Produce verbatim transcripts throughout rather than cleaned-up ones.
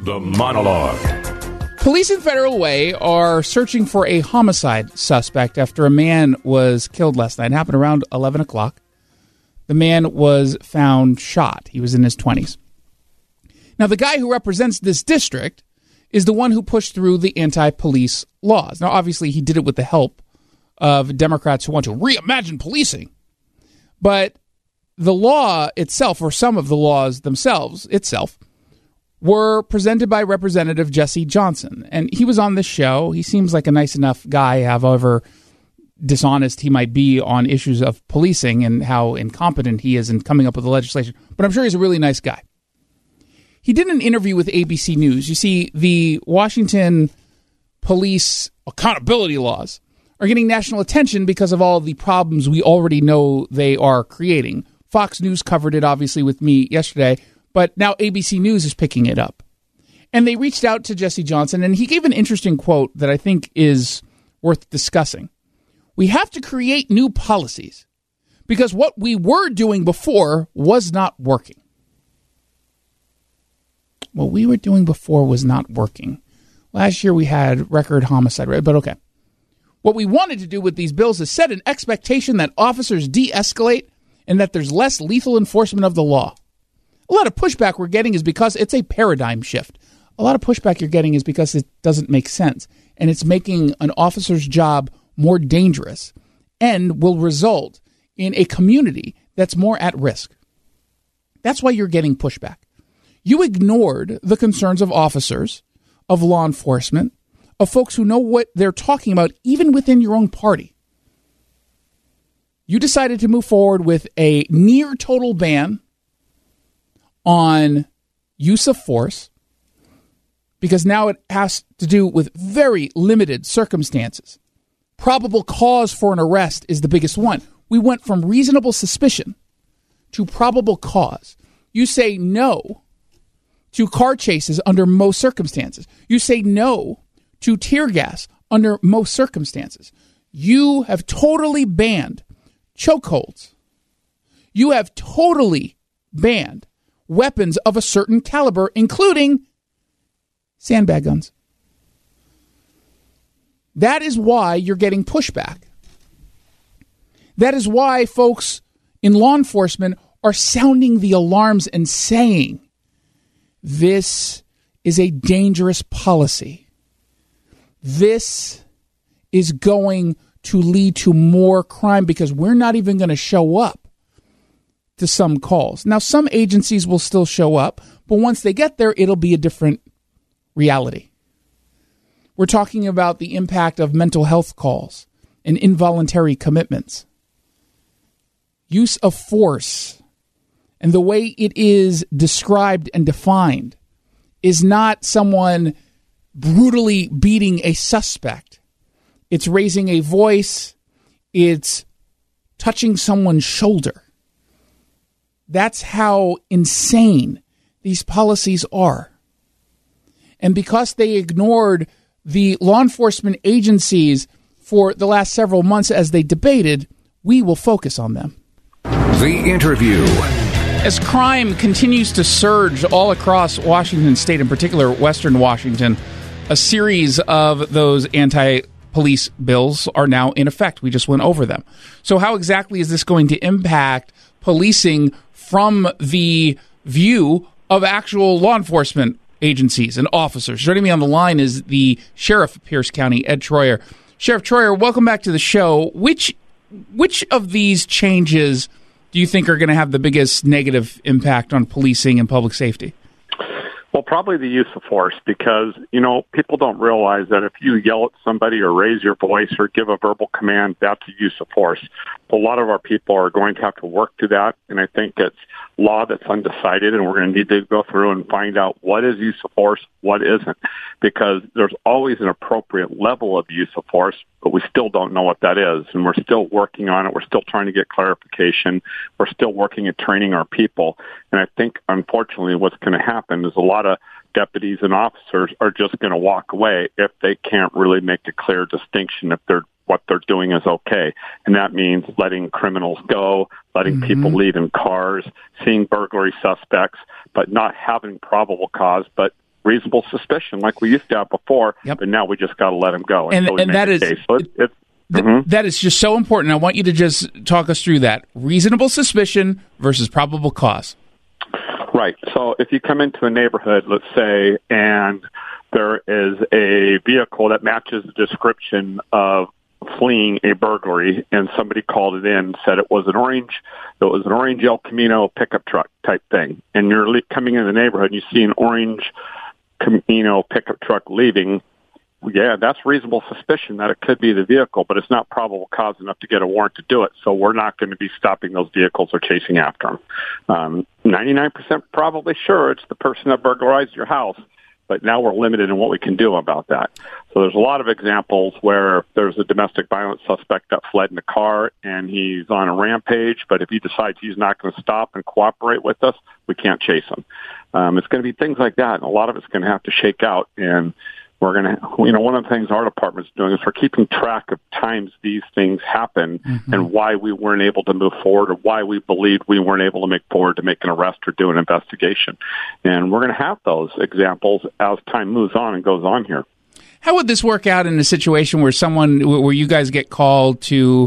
The Monologue. Police in Federal Way are searching for a homicide suspect after a man was killed last night. It happened around eleven o'clock. The man was found shot. He was in his twenties. Now, the guy who represents this district is the one who pushed through the anti-police laws. Now, obviously, he did it with the help of Democrats who want to reimagine policing. But the law itself, or some of the laws themselves, itself, were presented by Representative Jesse Johnson. And he was on this show. He seems like a nice enough guy, however dishonest he might be on issues of policing and how incompetent he is in coming up with the legislation. But I'm sure he's a really nice guy. He did an interview with A B C News. You see, the Washington police accountability laws are getting national attention because of all the problems we already know they are creating. Fox News covered it, obviously, with me yesterday. But now A B C News is picking it up. And they reached out to Jesse Johnson, and he gave an interesting quote that I think is worth discussing. We have to create new policies because what we were doing before was not working. What we were doing before was not working. Last year we had record homicide rate, but okay. What we wanted to do with these bills is set an expectation that officers de-escalate and that there's less lethal enforcement of the law. A lot of pushback we're getting is because it's a paradigm shift. A lot of pushback you're getting is because it doesn't make sense. And it's making an officer's job more dangerous and will result in a community that's more at risk. That's why you're getting pushback. You ignored the concerns of officers, of law enforcement, of folks who know what they're talking about, even within your own party. You decided to move forward with a near total ban on use of force because now it has to do with very limited circumstances. Probable cause for an arrest is the biggest one. We went from reasonable suspicion to probable cause. You say no to car chases under most circumstances. You say no to tear gas under most circumstances. You have totally banned chokeholds. You have totally banned weapons of a certain caliber, including sandbag guns. That is why you're getting pushback. That is why folks in law enforcement are sounding the alarms and saying, this is a dangerous policy. This is going to lead to more crime because we're not even going to show up to some calls. Now, some agencies will still show up, but once they get there, it'll be a different reality. We're talking about the impact of mental health calls and involuntary commitments. Use of force and the way it is described and defined is not someone brutally beating a suspect. It's raising a voice. It's touching someone's shoulder. That's how insane these policies are. And because they ignored the law enforcement agencies for the last several months as they debated, we will focus on them. The Interview. As crime continues to surge all across Washington state, in particular Western Washington, a series of those anti-police bills are now in effect. We just went over them. So how exactly is this going to impact policing from the view of actual law enforcement agencies and officers? Joining me on the line is the Sheriff of Pierce County, Ed Troyer. Sheriff Troyer, welcome back to the show. Which which of these changes do you think are going to have the biggest negative impact on policing and public safety? Well, probably the use of force, because, you know, people don't realize that if you yell at somebody or raise your voice or give a verbal command, that's a use of force. A lot of our people are going to have to work to that, and I think it's law that's undecided, and we're going to need to go through and find out what is use of force, what isn't, because there's always an appropriate level of use of force, but we still don't know what that is, and we're still working on it. We're still trying to get clarification. We're still working at training our people, and I think, unfortunately, what's going to happen is a lot of deputies and officers are just going to walk away if they can't really make a clear distinction if they're what they're doing is okay. And that means letting criminals go, letting mm-hmm. people leave in cars, seeing burglary suspects, but not having probable cause, but reasonable suspicion like we used to have before, yep. but now we just got to let him go. And, and that is so it, it, th- mm-hmm. that is just so important. I want you to just talk us through that. Reasonable suspicion versus probable cause. Right. So if you come into a neighborhood, let's say, and there is a vehicle that matches the description of fleeing a burglary, and somebody called it in and said it was an orange, it was an orange El Camino pickup truck type thing, and you're le- coming in the neighborhood and you see an orange Camino pickup truck leaving, yeah, that's reasonable suspicion that it could be the vehicle, but it's not probable cause enough to get a warrant to do it, so we're not going to be stopping those vehicles or chasing after them. Um, ninety-nine percent probably sure it's the person that burglarized your house, but now we're limited in what we can do about that. So there's a lot of examples where there's a domestic violence suspect that fled in a car and he's on a rampage, but if he decides he's not going to stop and cooperate with us, we can't chase him. Um, it's going to be things like that, and a lot of it's going to have to shake out, and we're going to, you know, one of the things our department's doing is we're keeping track of times these things happen mm-hmm. and why we weren't able to move forward or why we believed we weren't able to make forward to make an arrest or do an investigation. And we're going to have those examples as time moves on and goes on here. How would this work out in a situation where someone, where you guys get called to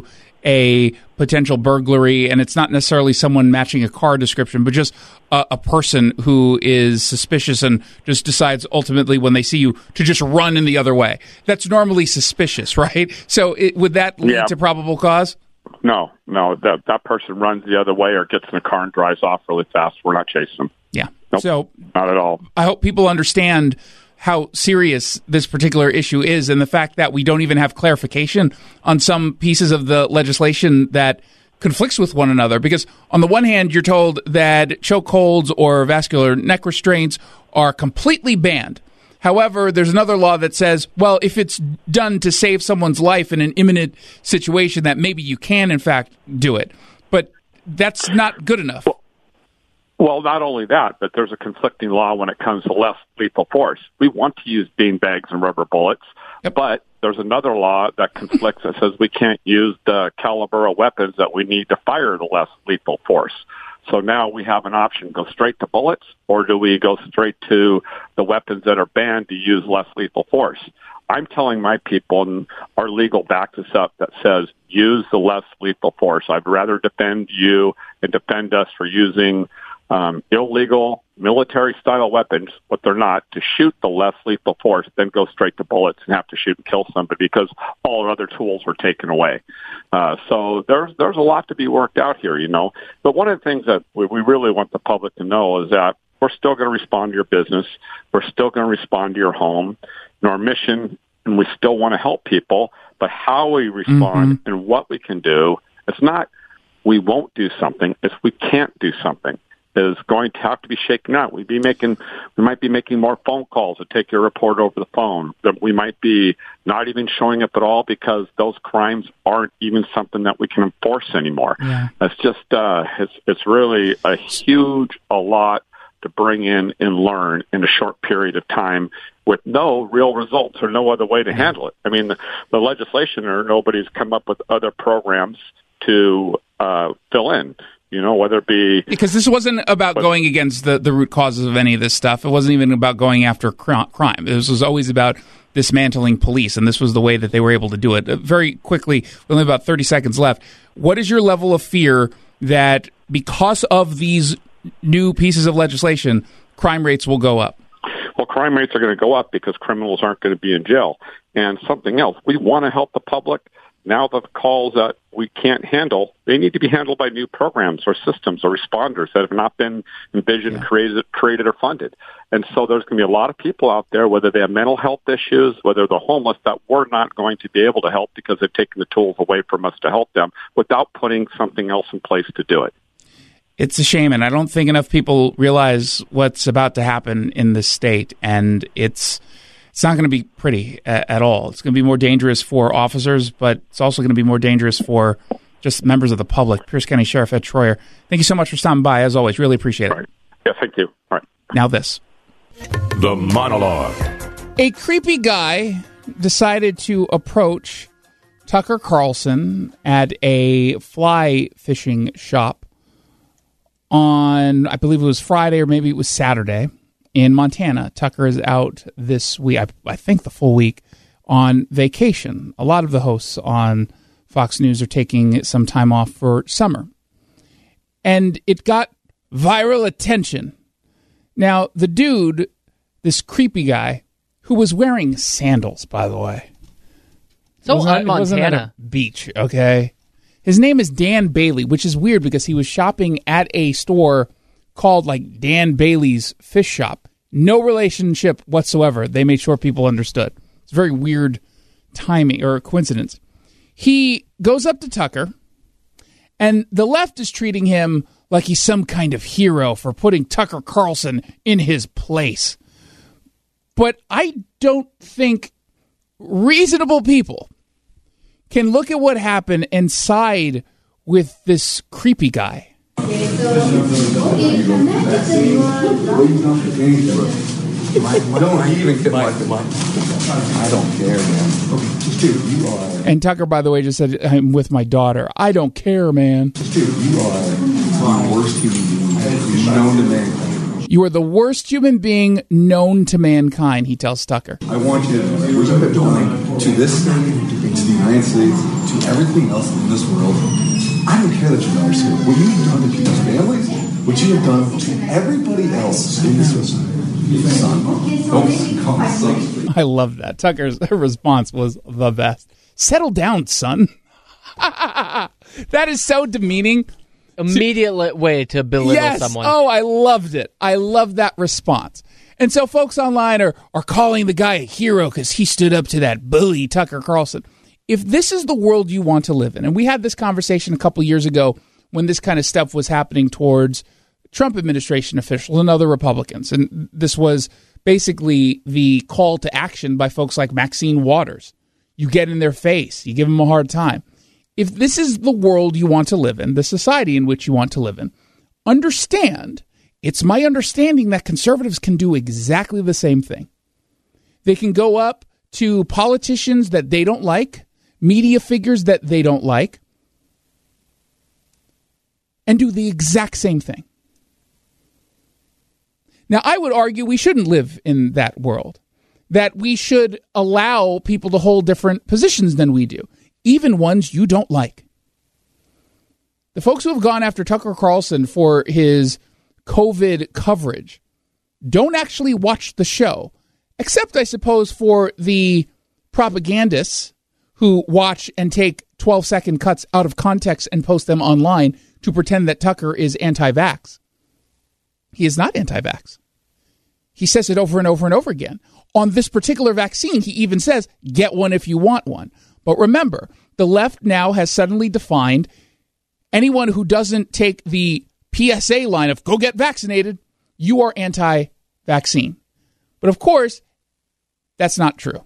a potential burglary, and it's not necessarily someone matching a car description, but just a, a person who is suspicious and just decides ultimately when they see you to just run in the other way? That's normally suspicious, right? So it, would that lead yeah. to probable cause? No, no. That that person runs the other way or gets in a car and drives off really fast. We're not chasing them. Yeah. Nope, so not at all. I hope people understand how serious this particular issue is, and the fact that we don't even have clarification on some pieces of the legislation that conflicts with one another. Because on the one hand, you're told that chokeholds or vascular neck restraints are completely banned. However, there's another law that says, well, if it's done to save someone's life in an imminent situation, that maybe you can, in fact, do it. But that's not good enough. Well, Well, not only that, but there's a conflicting law when it comes to less lethal force. We want to use beanbags and rubber bullets, yep. but there's another law that conflicts that says we can't use the caliber of weapons that we need to fire the less lethal force. So now we have an option: go straight to bullets, or do we go straight to the weapons that are banned to use less lethal force? I'm telling my people, and our legal backs us up, that says use the less lethal force. I'd rather defend you and defend us for using Um, illegal military-style weapons, but they're not, to shoot the less lethal force, then go straight to bullets and have to shoot and kill somebody because all our other tools were taken away. Uh, so there's there's a lot to be worked out here, you know. But one of the things that we, we really want the public to know is that we're still going to respond to your business. We're still going to respond to your home. And our mission, and we still want to help people, but how we respond mm-hmm. and what we can do, it's not we won't do something, it's we can't do something. Is going to have to be shaken out. We'd be making, we might be making more phone calls to take your report over the phone. That we might be not even showing up at all because those crimes aren't even something that we can enforce anymore. Yeah. It's just, uh, it's it's really a huge, a lot to bring in and learn in a short period of time with no real results or no other way to handle it. I mean, the, the legislation or nobody's come up with other programs to uh, fill in. You know, whether it be... Because this wasn't about but, going against the, the root causes of any of this stuff. It wasn't even about going after crime. This was always about dismantling police, and this was the way that they were able to do it. Very quickly, with only about thirty seconds left, what is your level of fear that because of these new pieces of legislation, crime rates will go up? Well, crime rates are going to go up because criminals aren't going to be in jail. And something else, we want to help the public. Now the calls that we can't handle, they need to be handled by new programs or systems or responders that have not been envisioned, yeah. created, created or funded. And so there's going to be a lot of people out there, whether they have mental health issues, whether they're homeless, that we're not going to be able to help because they've taken the tools away from us to help them without putting something else in place to do it. It's a shame, and I don't think enough people realize what's about to happen in this state, and it's... It's not going to be pretty at, at all. It's going to be more dangerous for officers, but it's also going to be more dangerous for just members of the public. Pierce County Sheriff Ed Schroyer, thank you so much for stopping by. As always, really appreciate it. All right. Yeah, thank you. All right. Now this. The Monologue. A creepy guy decided to approach Tucker Carlson at a fly fishing shop on, I believe it was Friday or maybe it was Saturday. in Montana. Tucker is out this week, I, I think the full week, on vacation. A lot of the hosts on Fox News are taking some time off for summer. And it got viral attention. Now, the dude, this creepy guy, who was wearing sandals, by the way. So on Montana. It wasn't at a beach, okay? His name is Dan Bailey, which is weird because he was shopping at a store called like Dan Bailey's Fish Shop. No relationship whatsoever. They made sure people understood. It's very weird timing or coincidence. He goes up to Tucker, and the left is treating him like he's some kind of hero for putting Tucker Carlson in his place. But I don't think reasonable people can look at what happened and side with this creepy guy. Don't even get my, my, I don't care, man. Okay, just dude, you are. And Tucker, by the way, just said, I'm with my daughter. I don't care, man. Just dude, you are the worst human being known to mankind. You are the worst human being known to mankind, he tells Tucker. I want you to know that what you have done to this state, to the United States, to everything else in this world. I don't care that your daughter's here. What you have done to people's families, what you have done to everybody else in this society. I love that. Tucker's response was the best. Settle down, son. That is so demeaning. Immediate way to belittle yes. someone. Oh, I loved it. I love that response. And so folks online are, are calling the guy a hero because he stood up to that bully, Tucker Carlson. If this is the world you want to live in, and we had this conversation a couple years ago when this kind of stuff was happening towards Trump administration officials and other Republicans, and this was basically the call to action by folks like Maxine Waters. You get in their face. You give them a hard time. If this is the world you want to live in, the society in which you want to live in, understand, it's my understanding that conservatives can do exactly the same thing. They can go up to politicians that they don't like, media figures that they don't like, and do the exact same thing. Now, I would argue we shouldn't live in that world, that we should allow people to hold different positions than we do, even ones you don't like. The folks who have gone after Tucker Carlson for his COVID coverage don't actually watch the show, except, I suppose, for the propagandists who watch and take twelve-second cuts out of context and post them online to pretend that Tucker is anti-vax. He is not anti-vax. He says it over and over and over again. On this particular vaccine, he even says, get one if you want one. But remember, the left now has suddenly defined anyone who doesn't take the P S A line of go get vaccinated, you are anti-vaccine. But of course, that's not true.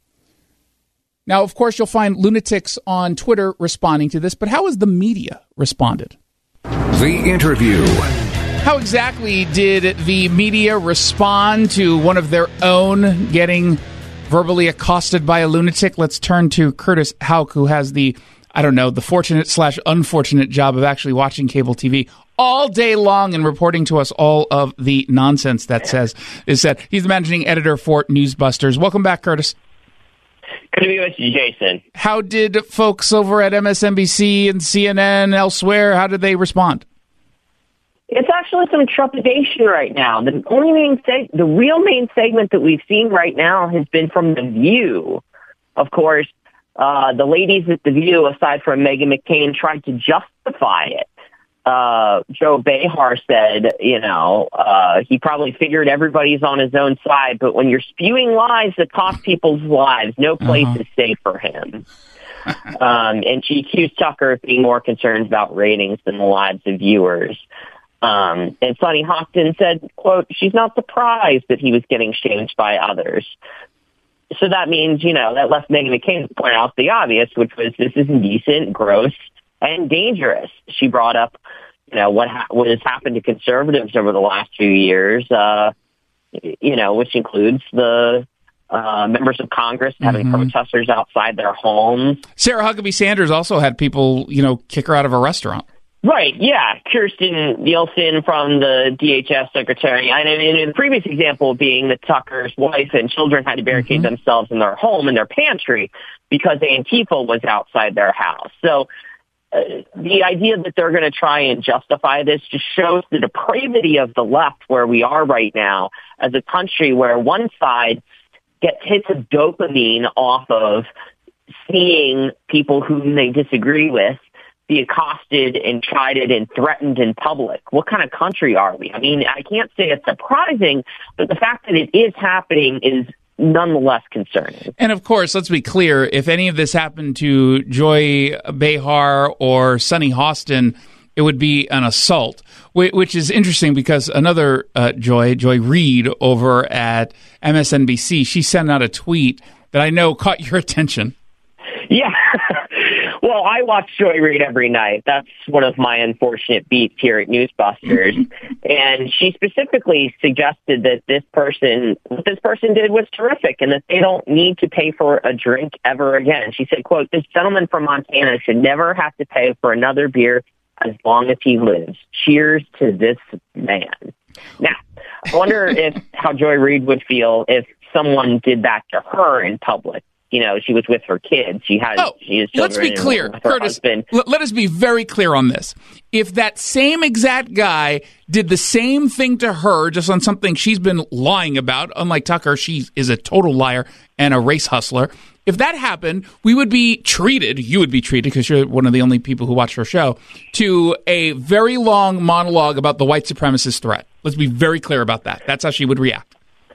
Now, of course, you'll find lunatics on Twitter responding to this, but how has the media responded? The interview. How exactly did the media respond to one of their own getting verbally accosted by a lunatic? Let's turn to Curtis Houck, who has the, I don't know, the fortunate slash unfortunate job of actually watching cable T V all day long and reporting to us all of the nonsense that says is said. He's the managing editor for Newsbusters. Welcome back, Curtis. Good to be with you, Jason. How did folks over at M S N B C and C N N and elsewhere, how did they respond? It's actually some trepidation right now. The only main seg- the real main segment that we've seen right now has been from The View. Of course, uh, the ladies at The View, aside from Meghan McCain, tried to justify it. Uh, Joe Behar said, you know, uh, he probably figured everybody's on his own side, but when you're spewing lies that cost people's lives, no place uh-huh. is safe for him. um, and she accused Tucker of being more concerned about ratings than the lives of viewers. Um, and Sonny Hopkins said, quote, she's not surprised that he was getting shamed by others. So that means, you know, that left Meghan McCain to point out the obvious, which was this is indecent, gross, and dangerous. She brought up, you know, what ha- what has happened to conservatives over the last few years, uh, you know, which includes the uh, members of Congress having mm-hmm. protesters outside their homes. Sarah Huckabee Sanders also had people, you know, kick her out of a restaurant. Right, yeah. Kirsten Nielsen from the D H S secretary. And in the previous example being that Tucker's wife and children had to barricade mm-hmm. themselves in their home, in their pantry, because Antifa was outside their house. So uh, the idea that they're going to try and justify this just shows the depravity of the left where we are right now as a country, where one side gets hits of dopamine off of seeing people whom they disagree with be accosted and chided and threatened in public. What kind of country are we? I mean, I can't say it's surprising, but the fact that it is happening is nonetheless concerning. And of course, let's be clear, if any of this happened to Joy Behar or Sunny Hostin, it would be an assault, which is interesting because another uh, Joy, Joy Reid over at M S N B C, she sent out a tweet that I know caught your attention. Yeah. Well, I watch Joy Reid every night. That's one of my unfortunate beats here at Newsbusters. And she specifically suggested that this person, what this person did was terrific and that they don't need to pay for a drink ever again. She said, quote, "This gentleman from Montana should never have to pay for another beer as long as he lives. Cheers to this man." Now, I wonder if how Joy Reid would feel if someone did that to her in public. You know, she was with her kids. She had. Oh, she has let's be clear, Curtis. L- let us be very clear on this. If that same exact guy did the same thing to her, just on something she's been lying about, unlike Tucker, she is a total liar and a race hustler. If that happened, we would be treated. You would be treated, because you're one of the only people who watch her show, to a very long monologue about the white supremacist threat. Let's be very clear about that. That's how she would react.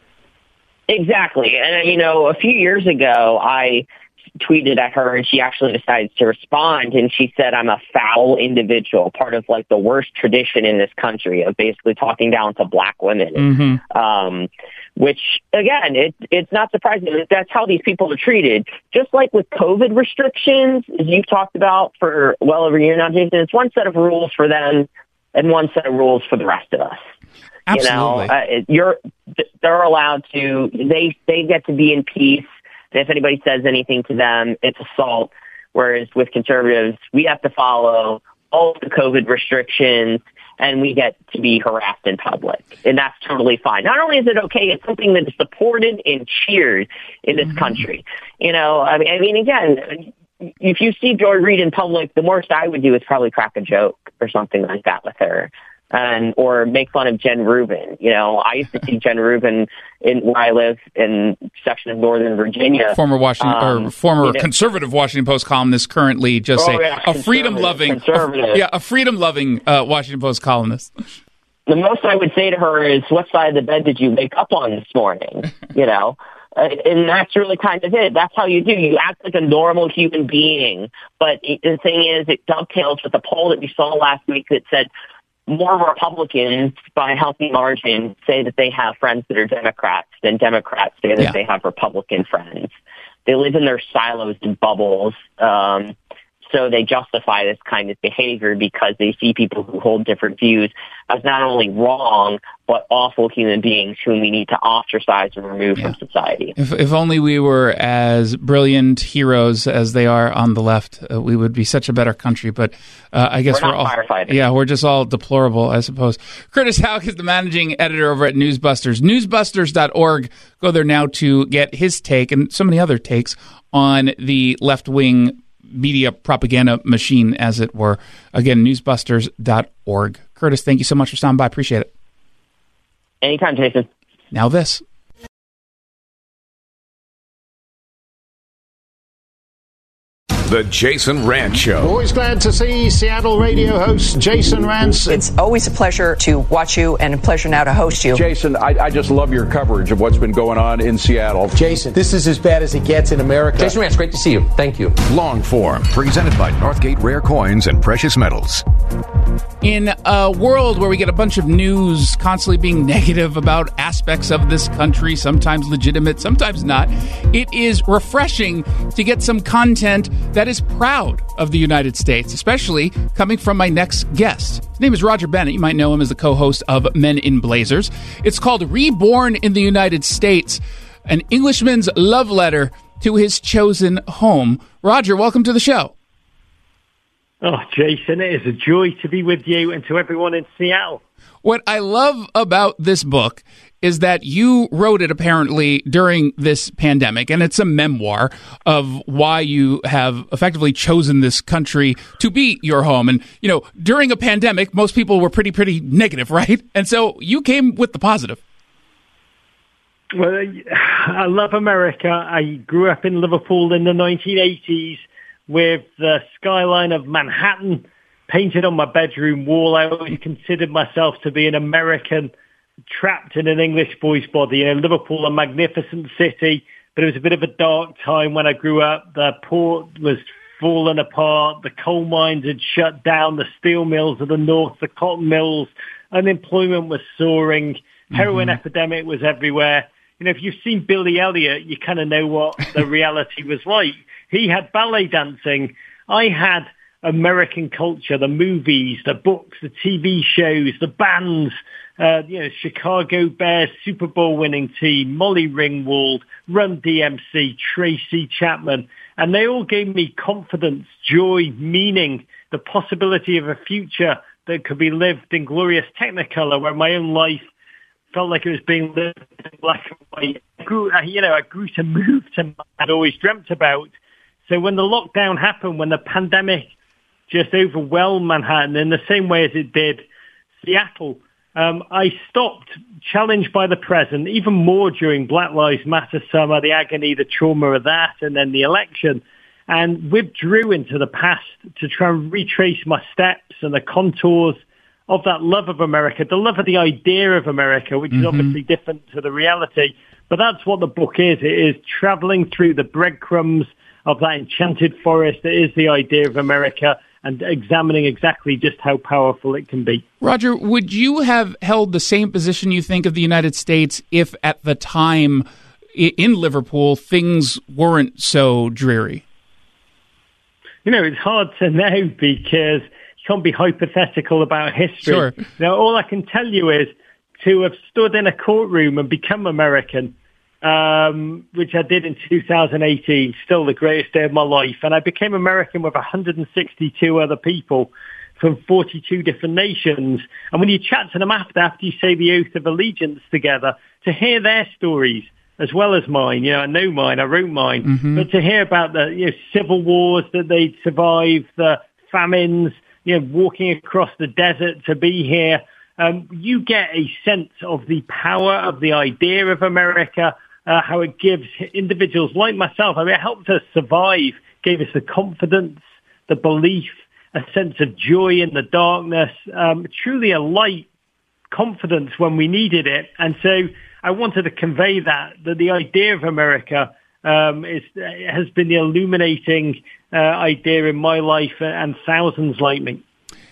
Exactly. And, you know, a few years ago, I tweeted at her and she actually decided to respond. And she said, "I'm a foul individual," part of like the worst tradition in this country of basically talking down to black women. Mm-hmm. Um, which, again, it, it's not surprising. That's how these people are treated. Just like with COVID restrictions, as you've talked about for well over a year now, Jason, it's one set of rules for them and one set of rules for the rest of us. Absolutely. You know, uh, you're, they're allowed to, they, they get to be in peace. And if anybody says anything to them, it's assault. Whereas with conservatives, we have to follow all of the COVID restrictions and we get to be harassed in public. And that's totally fine. Not only is it okay, it's something that is supported and cheered in this mm-hmm. country. You know, I mean, I mean, again, if you see Joy Reid in public, the worst I would do is probably crack a joke or something like that with her. And or make fun of Jen Rubin. You know, I used to see Jen Rubin in where I live in section of Northern Virginia. Former Washington um, or former you know, conservative Washington Post columnist, currently just oh, a, yeah, a freedom loving, a, yeah, a freedom loving uh, Washington Post columnist. The most I would say to her is, "What side of the bed did you wake up on this morning?" You know. Uh, and that's really kind of it. That's how you do. You act like a normal human being. But it, the thing is, it dovetails with the poll that we saw last week that said more Republicans, by a healthy margin, say that they have friends that are Democrats than Democrats say that yeah. they have Republican friends. They live in their silos and bubbles. Um, so they justify this kind of behavior because they see people who hold different views as not only wrong, but awful human beings whom we need to ostracize and remove yeah. from society. If, if only we were as brilliant heroes as they are on the left, uh, we would be such a better country. But uh, I guess we're, we're all firefighters. Yeah, we're just all deplorable, I suppose. Curtis Houck is the managing editor over at Newsbusters. Newsbusters dot org. Go there now to get his take and so many other takes on the left-wing media propaganda machine, as it were. Again, newsbusters dot org. Curtis, thank you so much for stopping by. Appreciate it. Anytime, Jason. Now this. The Jason Rantz Show. Always glad to see Seattle radio host Jason Rantz. It's always a pleasure to watch you and a pleasure now to host you. Jason, I, I just love your coverage of what's been going on in Seattle. Jason, this is as bad as it gets in America. Jason Rantz, great to see you. Thank you. Long form, presented by Northgate Rare Coins and Precious Metals. In a world where we get a bunch of news constantly being negative about aspects of this country, sometimes legitimate, sometimes not, it is refreshing to get some content that is proud of the United States, especially coming from my next guest. His name is Roger Bennett. You might know him as the co-host of Men in Blazers. It's called Reborn in the United States, an Englishman's love letter to his chosen home. Roger, welcome to the show. Oh, Jason, it is a joy to be with you and to everyone in Seattle. What I love about this book is that you wrote it apparently during this pandemic, and it's a memoir of why you have effectively chosen this country to be your home. And, you know, during a pandemic, most people were pretty, pretty negative, right? And so you came with the positive. Well, I love America. I grew up in Liverpool in the nineteen eighties with the skyline of Manhattan painted on my bedroom wall. I always considered myself to be an American trapped in an English boy's body. You know, Liverpool, a magnificent city, but it was a bit of a dark time when I grew up. The port was falling apart. The coal mines had shut down. The steel mills of the north, the cotton mills, unemployment was soaring. Heroin mm-hmm. epidemic was everywhere. You know, if you've seen Billy Elliot, you kind of know what the reality was like. He had ballet dancing. I had American culture, the movies, the books, the T V shows, the bands, uh, you know, Chicago Bears Super Bowl winning team, Molly Ringwald, Run D M C, Tracy Chapman. And they all gave me confidence, joy, meaning, the possibility of a future that could be lived in glorious Technicolor, where my own life felt like it was being lived in black and white. I grew, you know, I grew to move to I'd always dreamt about. So when the lockdown happened, when the pandemic just overwhelmed Manhattan in the same way as it did Seattle, um, I stopped, challenged by the present, even more during Black Lives Matter summer, the agony, the trauma of that, and then the election, and withdrew into the past to try and retrace my steps and the contours of that love of America, the love of the idea of America, which mm-hmm. is obviously different to the reality. But that's what the book is. It is traveling through the breadcrumbs of that enchanted forest that is the idea of America and examining exactly just how powerful it can be. Roger, would you have held the same position, you think, of the United States if at the time in Liverpool things weren't so dreary? You know, it's hard to know because you can't be hypothetical about history. Sure. Now, all I can tell you is to have stood in a courtroom and become American, um, which I did in two thousand eighteen, still the greatest day of my life. And I became American with one hundred sixty-two other people from forty-two different nations. And when you chat to them after, after you say the oath of allegiance together, to hear their stories as well as mine, you know, I know mine, I wrote mine, mm-hmm. but to hear about the you know, civil wars that they'd survived, the famines, you know, walking across the desert to be here, um, you get a sense of the power of the idea of America, uh, how it gives individuals like myself, I mean, it helped us survive, gave us the confidence, the belief, a sense of joy in the darkness, um, truly a light confidence when we needed it. And so I wanted to convey that, that the idea of America um, is, has been the illuminating uh, idea in my life and thousands like me.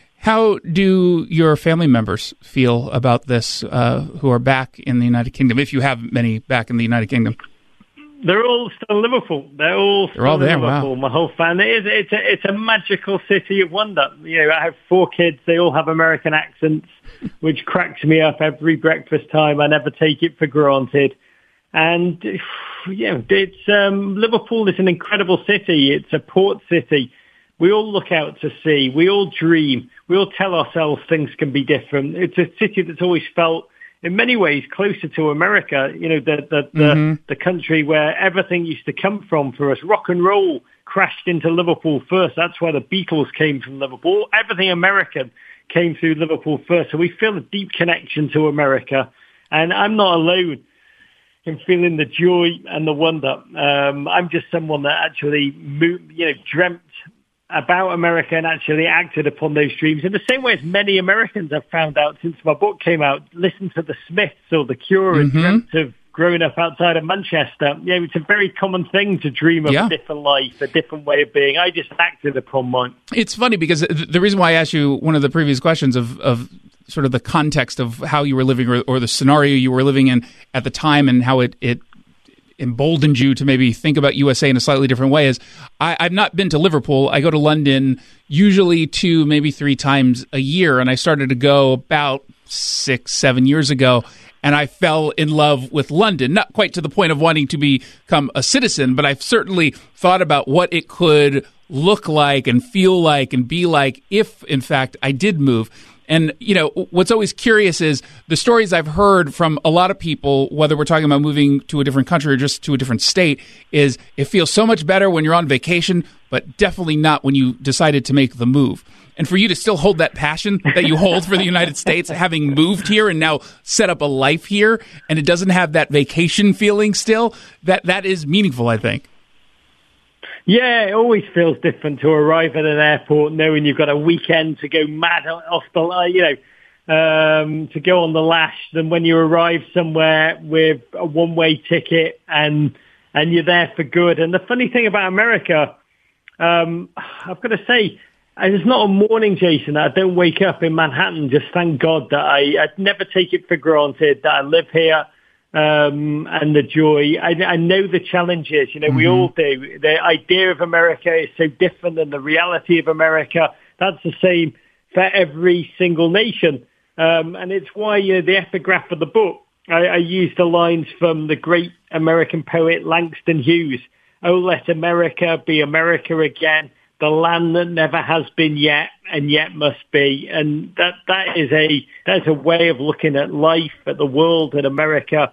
How do your family members feel about this, uh, who are back in the United Kingdom, if you have many back in the United Kingdom? They're all still in Liverpool. They're all still They're all in there. Liverpool. Wow. My whole family. It is, it's, a, it's a magical city of wonder. You know, I have four kids. They all have American accents, which cracks me up every breakfast time. I never take it for granted. And, yeah, it's um, Liverpool is an incredible city. It's a port city. We all look out to sea. We all dream. We all tell ourselves things can be different. It's a city that's always felt, in many ways, closer to America, you know, the the, the, mm-hmm. the country where everything used to come from for us. Rock and roll crashed into Liverpool first. That's where the Beatles came from Liverpool. Everything American came through Liverpool first. So we feel a deep connection to America. And I'm not alone in feeling the joy and the wonder. Um, I'm just someone that actually, moved, you know, dreamt about America and actually acted upon those dreams in the same way as many Americans have found out since my book came out. Listen to the Smiths or the Cure mm-hmm. and dreamt of growing up outside of Manchester. Yeah, it's a very common thing to dream of yeah. a different life, a different way of being. I just acted upon mine. It's funny because the reason why I asked you one of the previous questions of, of sort of the context of how you were living or, or the scenario you were living in at the time and how it, it emboldened you to maybe think about U S A in a slightly different way is I, I've not been to Liverpool. I go to London usually two, maybe three times a year, and I started to go about six, seven years ago. and I fell in love with London. Not quite to the point of wanting to become a citizen, but I've certainly thought about what it could look like and feel like and be like if, in fact, I did move. And, you know, what's always curious is the stories I've heard from a lot of people, whether we're talking about moving to a different country or just to a different state, is it feels so much better when you're on vacation, but definitely not when you decided to make the move. And for you to still hold that passion that you hold for the United States, having moved here and now set up a life here, and it doesn't have that vacation feeling still, that that is meaningful, I think. Yeah, it always feels different to arrive at an airport knowing you've got a weekend to go mad off the, you know, um, to go on the lash than when you arrive somewhere with a one-way ticket and and you're there for good. And the funny thing about America, um, I've got to say, there's not a morning, Jason, that I don't wake up in Manhattan. Just thank God that I I'd never take it for granted that I live here. Um, and the joy. I, I know the challenges, you know, mm-hmm. we all do. The idea of America is so different than the reality of America. That's the same for every single nation. Um, and it's why, you know, the epigraph of the book, I, I used the lines from the great American poet Langston Hughes. Oh, let America be America again, the land that never has been yet and yet must be. And that, that is a, that's a way of looking at life, at the world, at America,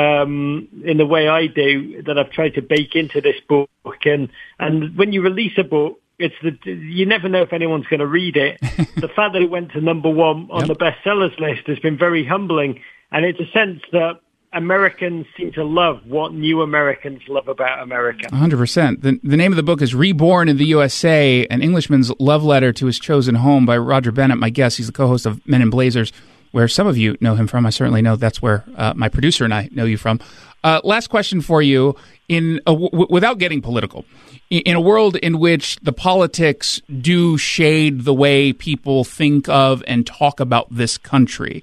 um, in the way I do, that I've tried to bake into this book. And, and when you release a book, it's the, you never know if anyone's going to read it. The fact that it went to number one on yep. the bestsellers list has been very humbling. And it's a sense that Americans seem to love what new Americans love about America. one hundred percent. The, the name of the book is Reborn in the U S A, An Englishman's Love Letter to His Chosen Home by Roger Bennett, my guest. He's the co-host of Men in Blazers, where some of you know him from. I certainly know that's where uh, my producer and I know you from. Uh, last question for you. In a, w- without getting political, in, in a world in which the politics do shade the way people think of and talk about this country,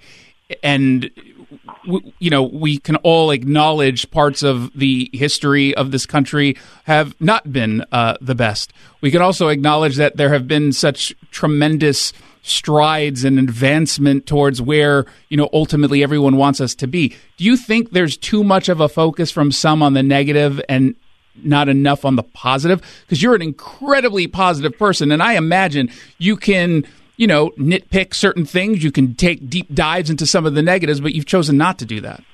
and you know, we can all acknowledge parts of the history of this country have not been uh, the best. We can also acknowledge that there have been such tremendous strides and advancement towards where, you know, ultimately everyone wants us to be. Do you think there's too much of a focus from some on the negative and not enough on the positive? Because you're an incredibly positive person, and I imagine you can, you know, nitpick certain things. You can take deep dives into some of the negatives, but you've chosen not to do that.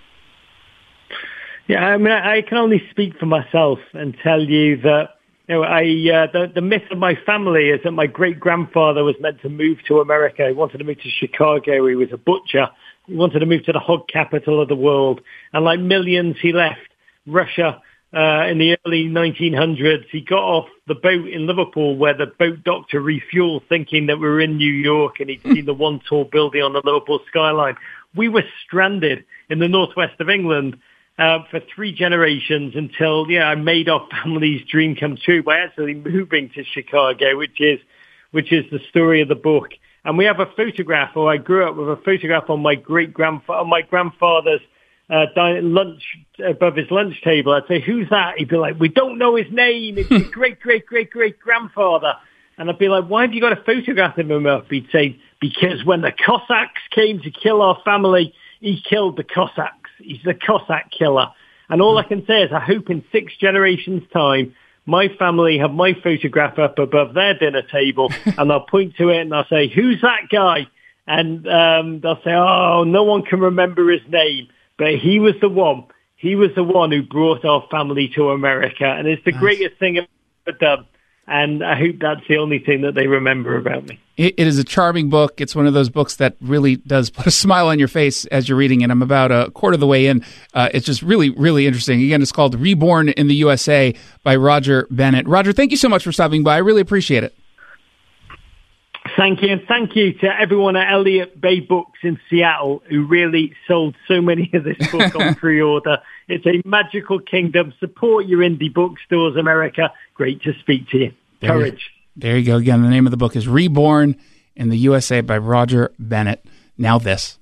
Yeah, I mean, I can only speak for myself and tell you that, you know, I uh, the, the myth of my family is that my great-grandfather was meant to move to America. He wanted to move to Chicago. He was a butcher. He wanted to move to the hog capital of the world. And like millions, he left Russia uh, in the early nineteen hundreds. He got off the boat in Liverpool where the boat doctor refueled, thinking that we were in New York, and he'd seen the one tall building on the Liverpool skyline. We were stranded in the northwest of England uh, for three generations until, yeah, I made our family's dream come true by actually moving to Chicago, which is which is the story of the book. And we have a photograph, or I grew up with a photograph on my great grandfather, on my grandfather's uh, lunch above his lunch table. I'd say, "Who's that?" He'd be like, "We don't know his name. It's his great, great, great, great grandfather." And I'd be like, "Why have you got a photograph of him up?" He'd say, "Because when the Cossacks came to kill our family, he killed the Cossacks. He's the Cossack killer." And all I can say is I hope in six generations' time, my family have my photograph up above their dinner table, and I'll point to it and I'll say, "Who's that guy?" And um, they'll say, "Oh, no one can remember his name, but he was the one. He was the one who brought our family to America, and it's the nice. greatest thing I've ever done." And I hope that's the only thing that they remember about me. It, it is a charming book. It's one of those books that really does put a smile on your face as you're reading it. I'm about a quarter of the way in. Uh, it's just really, really interesting. Again, it's called Reborn in the U S A by Roger Bennett. Roger, thank you so much for stopping by. I really appreciate it. Thank you, and thank you to everyone at Elliott Bay Books in Seattle who really sold so many of this book on pre-order. It's a magical kingdom. Support your indie bookstores, America. Great to speak to you. There Courage. You, there you go. Again, the name of the book is Reborn in the U S A by Roger Bennett. Now this.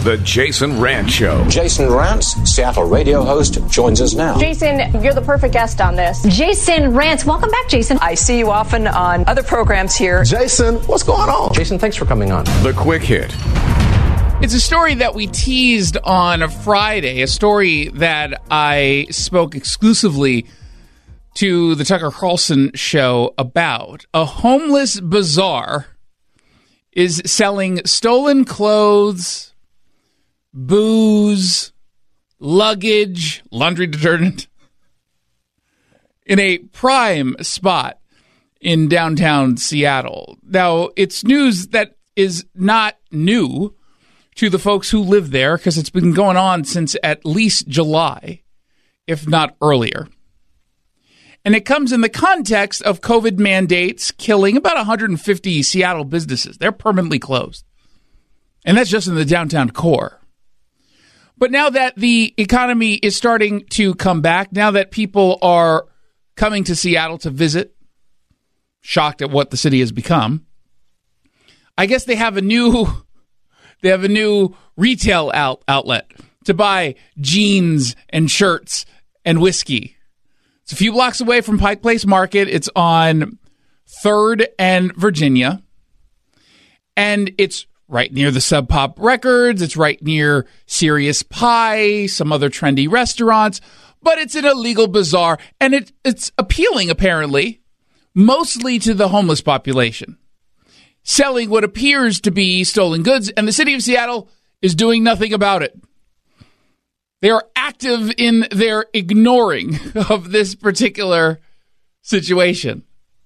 The Jason Rant Show. Jason Rantz, Seattle radio host, joins us now. Jason, you're the perfect guest on this. Jason Rantz. Welcome back, Jason. I see you often on other programs here. Jason, what's going on? Jason, thanks for coming on. The Quick Hit. It's a story that we teased on a Friday, a story that I spoke exclusively to the Tucker Carlson show about. A homeless bazaar is selling stolen clothes, booze, luggage, laundry detergent in a prime spot in downtown Seattle. Now, it's news that is not new to the folks who live there because it's been going on since at least July, if not earlier. And it comes in the context of COVID mandates killing about one hundred fifty Seattle businesses. They're permanently closed. And that's just in the downtown core. But now that the economy is starting to come back, now that people are coming to Seattle to visit, shocked at what the city has become, I guess they have a new they have a new retail out, outlet to buy jeans and shirts and whiskey. It's a few blocks away from Pike Place Market. It's on third and Virginia. And it's right near the Sub Pop Records. It's right near Serious Pie, some other trendy restaurants. But it's an illegal bazaar, and it, it's appealing, apparently, mostly to the homeless population, selling what appears to be stolen goods, and the city of Seattle is doing nothing about it. They are active in their ignoring of this particular situation.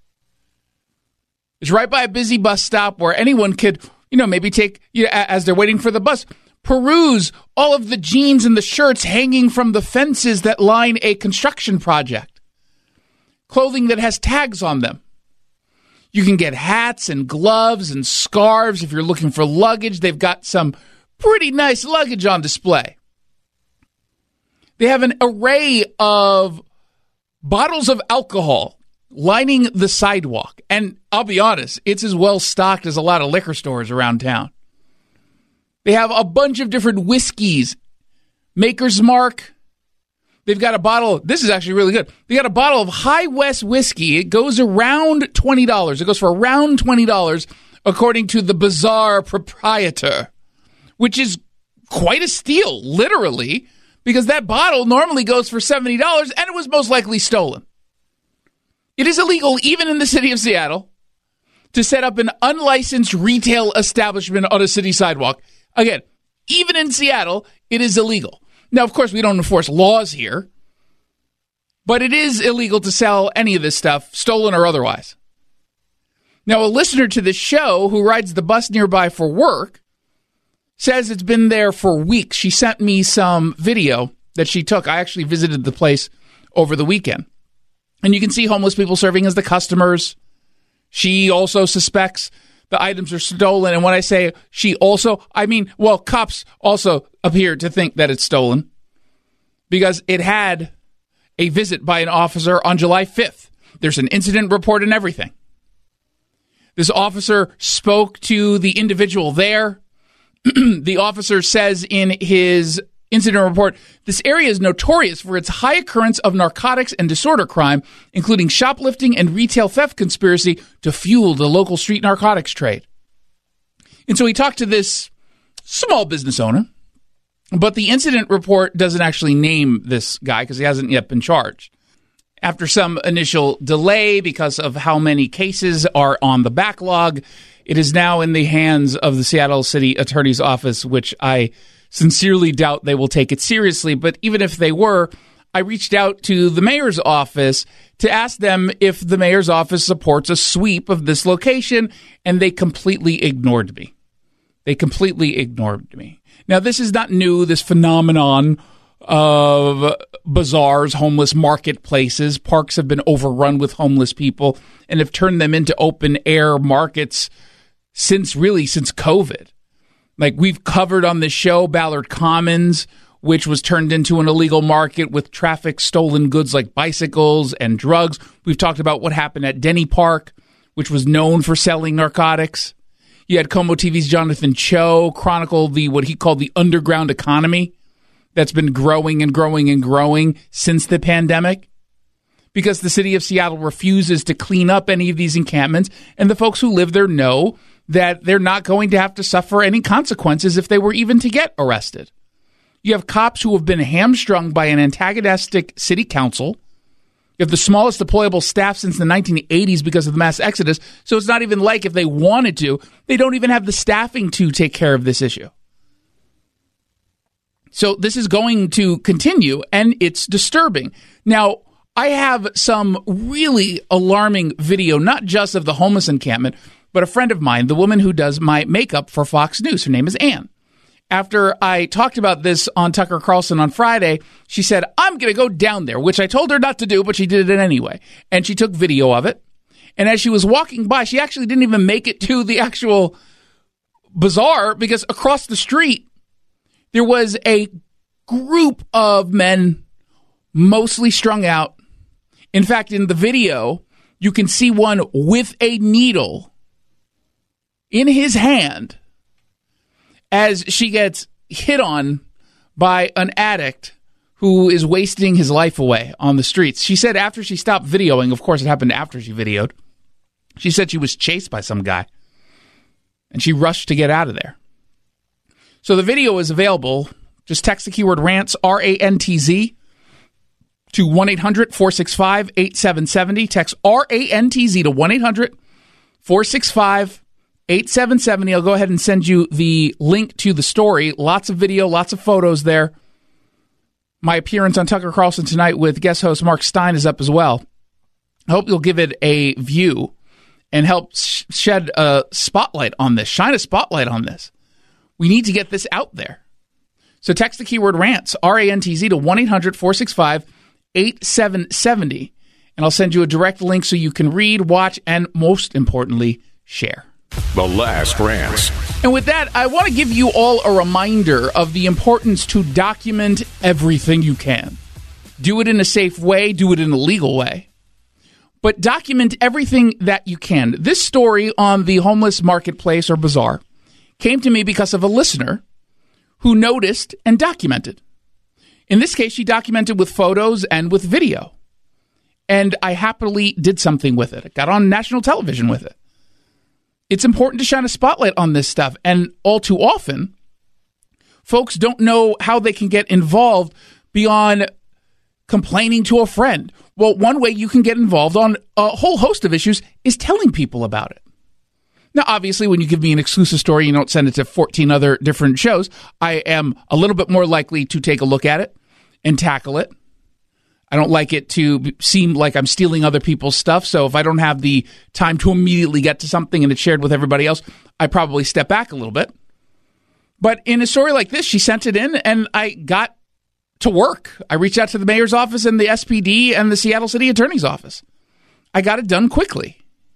It's right by a busy bus stop where anyone could, you know, maybe take, you know, as they're waiting for the bus, peruse all of the jeans and the shirts hanging from the fences that line a construction project. Clothing that has tags on them. You can get hats and gloves and scarves if you're looking for luggage. They've got some pretty nice luggage on display. They have an array of bottles of alcohol lining the sidewalk. And I'll be honest, it's as well stocked as a lot of liquor stores around town. They have a bunch of different whiskeys. Maker's Mark. They've got a bottle. This is actually really good. They got a bottle of High West whiskey. It goes around twenty dollars. It goes for around twenty dollars, according to the bazaar proprietor, which is quite a steal, literally, because that bottle normally goes for seventy dollars, and it was most likely stolen. It is illegal, even in the city of Seattle, to set up an unlicensed retail establishment on a city sidewalk. Again, even in Seattle, it is illegal. Now, of course, we don't enforce laws here, but it is illegal to sell any of this stuff, stolen or otherwise. Now, a listener to this show who rides the bus nearby for work says it's been there for weeks. She sent me some video that she took. I actually visited the place over the weekend. And you can see homeless people serving as the customers. She also suspects the items are stolen. And when I say she also, I mean, well, cops also appear to think that it's stolen because it had a visit by an officer on July fifth. There's an incident report and everything. This officer spoke to the individual there. The officer says in his incident report, this area is notorious for its high occurrence of narcotics and disorder crime, including shoplifting and retail theft conspiracy to fuel the local street narcotics trade. And so he talked to this small business owner, but the incident report doesn't actually name this guy because he hasn't yet been charged. After some initial delay because of how many cases are on the backlog, it is now in the hands of the Seattle City Attorney's Office, which I sincerely doubt they will take it seriously. But even if they were, I reached out to the mayor's office to ask them if the mayor's office supports a sweep of this location, and they completely ignored me. They completely ignored me. Now, this is not new, this phenomenon of bazaars, homeless marketplaces. Parks have been overrun with homeless people and have turned them into open air markets since really since COVID. Like we've covered on the show, Ballard Commons, which was turned into an illegal market with traffic stolen goods like bicycles and drugs. We've talked about what happened at Denny Park, which was known for selling narcotics. You had Como T V's Jonathan Cho chronicle the what he called the underground economy that's been growing and growing and growing since the pandemic, because the city of Seattle refuses to clean up any of these encampments, and the folks who live there know that they're not going to have to suffer any consequences if they were even to get arrested. You have cops who have been hamstrung by an antagonistic city council. You have the smallest deployable staff since the nineteen eighties because of the mass exodus, so it's not even like if they wanted to, they don't even have the staffing to take care of this issue. So this is going to continue, and it's disturbing. Now, I have some really alarming video, not just of the homeless encampment, but a friend of mine, the woman who does my makeup for Fox News. Her name is Ann. After I talked about this on Tucker Carlson on Friday, she said, I'm going to go down there, which I told her not to do, but she did it anyway. And she took video of it. And as she was walking by, she actually didn't even make it to the actual bazaar, because across the street, there was a group of men, mostly strung out. In fact, in the video, you can see one with a needle in his hand as she gets hit on by an addict who is wasting his life away on the streets. She said after she stopped videoing, of course it happened after she videoed, she said she was chased by some guy, and she rushed to get out of there. So the video is available. Just text the keyword rants, R A N T Z, to one eight hundred four six five eight seven seven zero. Text R A N T Z to one eight hundred four six five eight seven seven zero. I'll go ahead and send you the link to the story. Lots of video, lots of photos there. My appearance on Tucker Carlson tonight with guest host Mark Stein is up as well. I hope you'll give it a view and help sh- shed a spotlight on this, shine a spotlight on this. We need to get this out there. So text the keyword rants, R A N T Z, to one eight hundred four six five eight seven seven zero, and I'll send you a direct link so you can read, watch, and most importantly, share. The Last Rants. And with that, I want to give you all a reminder of the importance to document everything you can. Do it in a safe way, do it in a legal way, but document everything that you can. This story on the homeless marketplace or bazaar came to me because of a listener who noticed and documented. In this case, she documented with photos and with video. And I happily did something with it. I got on national television with it. It's important to shine a spotlight on this stuff. And all too often, folks don't know how they can get involved beyond complaining to a friend. Well, one way you can get involved on a whole host of issues is telling people about it. Now, obviously, when you give me an exclusive story, you don't send it to fourteen other different shows. I am a little bit more likely to take a look at it and tackle it. I don't like it to seem like I'm stealing other people's stuff. So if I don't have the time to immediately get to something and it's shared with everybody else, I probably step back a little bit. But in a story like this, she sent it in and I got to work. I reached out to the mayor's office and the S P D and the Seattle City Attorney's office. I got it done quickly.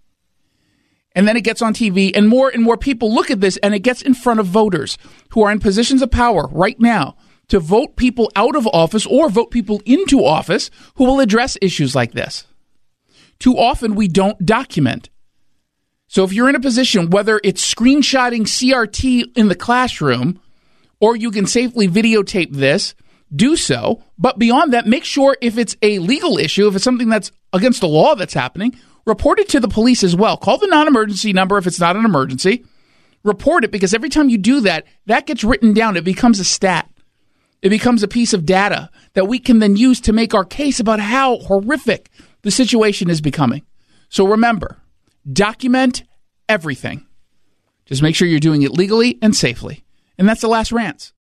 And then it gets on T V, and more and more people look at this, and it gets in front of voters who are in positions of power right now to vote people out of office or vote people into office who will address issues like this. Too often, we don't document. So if you're in a position, whether it's screenshotting C R T in the classroom, or you can safely videotape this, do so. But beyond that, make sure if it's a legal issue, if it's something that's against the law that's happening, report it to the police as well. Call the non-emergency number if it's not an emergency. Report it, because every time you do that, that gets written down. It becomes a stat. It becomes a piece of data that we can then use to make our case about how horrific the situation is becoming. So remember, document everything. Just make sure you're doing it legally and safely. And that's the Last Rants.